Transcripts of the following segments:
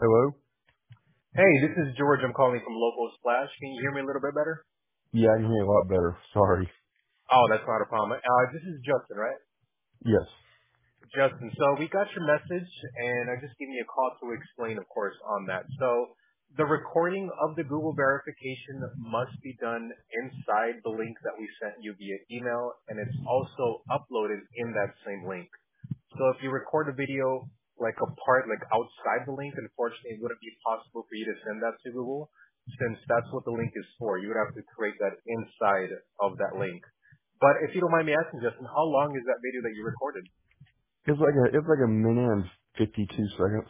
Hello? Hey, this is George. I'm calling from Local Splash. Can you hear me a little bit better? Yeah, I can hear you a lot better. Sorry. Oh, that's not a problem. This is Justin, right? Yes. Justin. So we got your message, and I just gave you a call to explain, of course, on that. So the recording of the Google verification must be done inside the link that we sent you via email, and it's also uploaded in that same link. So if you record a video like a part like outside the link, unfortunately it wouldn't be possible for you to send that to Google since that's what the link is for. You would have to create that inside of that link. But if you don't mind me asking, Justin, how long is that video that you recorded? It's like a minute and 52 seconds.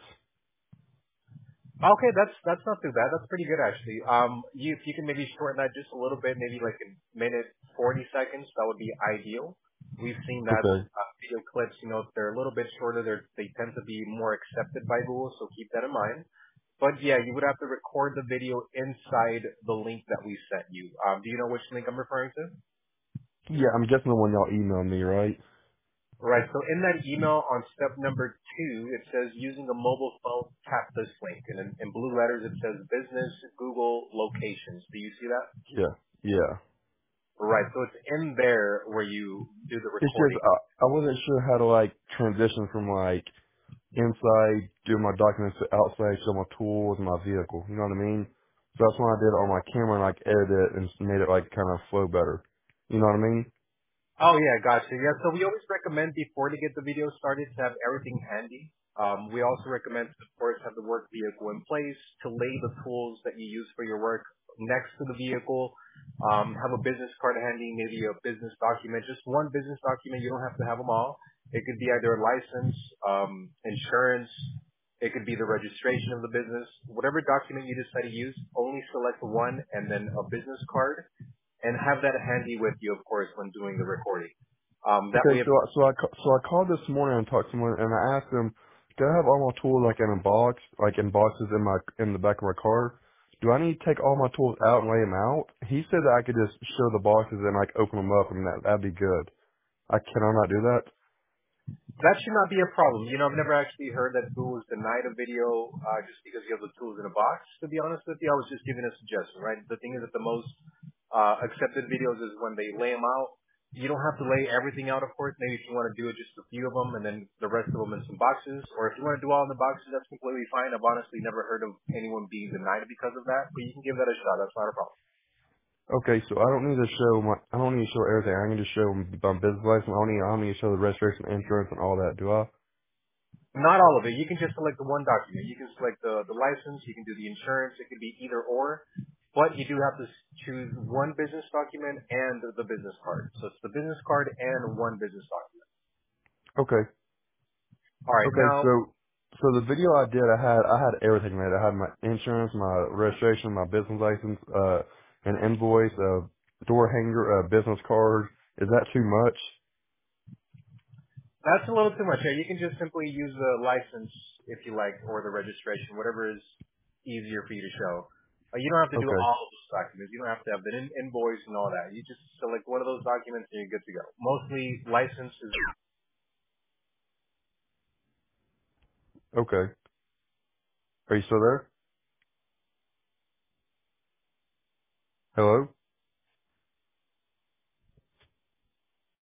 Okay, that's not too bad. That's pretty good actually. If you can maybe shorten that just a little bit, maybe like a minute 40 seconds, that would be ideal. We've seen that Okay. video clips, if they're a little bit shorter, they tend to be more accepted by Google, so keep that in mind. But yeah, you would have to record the video inside the link that we sent you. Do you know which link I'm referring to? Yeah, I'm guessing the one y'all emailed me, right? Right. So in that email on step number 2, it says using a mobile phone, tap this link. And in blue letters, it says business Google locations. Do you see that? Yeah. Yeah. Right. So it's in there where you do the It's just, recording. I wasn't sure how to like transition from like inside, do my documents to outside, show my tools and my vehicle. You know what I mean? So that's when I did it on my camera and like edited it and made it like kind of flow better. You know what I mean? Oh yeah, gotcha. Yeah, so we always recommend before to get the video started to have everything handy. We also recommend to, of course, have the work vehicle in place to lay the tools that you use for your work next to the vehicle. Have a business card handy, maybe a business document, just one business document. You don't have to have them all. It could be either a license, insurance. It could be the registration of the business. Whatever document you decide to use, only select one and then a business card and have that handy with you, of course, when doing the recording. That Okay, way, so I called this morning and talked to someone, and I asked them, do I have all my tools like in a box, like in boxes in the back of my car? Do I need to take all my tools out and lay them out? He said that I could just show the boxes and like open them up, and that'd be good. Can I not do that? that should not be a problem. I've never actually heard that Google has denied a video just because you have the tools in a box. To be honest with you, I was just giving a suggestion, right? The thing is that the most accepted videos is when they lay them out. You don't have to lay everything out, of course. Maybe if you want to do it, just a few of them, and then the rest of them in some boxes. Or if you want to do all in the boxes, that's completely fine. I've honestly never heard of anyone being denied because of that, but you can give that a shot. That's not a problem. Okay, so I don't need to show everything. I can just show my business license. I don't need to show the registration, insurance, and all that, do I? Not all of it. You can just select the one document. You can select the license. You can do the insurance. It could be either or. But you do have to choose one business document and the business card. So it's the business card and one business document. Okay. All right. Okay, Now, so the video I did, I had everything made. I had my insurance, my registration, my business license, an invoice, a door hanger, a business card. Is that too much? that's a little too much. Yeah, you can just simply use the license if you like or the registration, whatever is easier for you to show. You don't have to do Okay, all of those documents. You don't have to have the invoice and all that. You just select one of those documents and you're good to go. Mostly license is okay. Are you still there? Hello?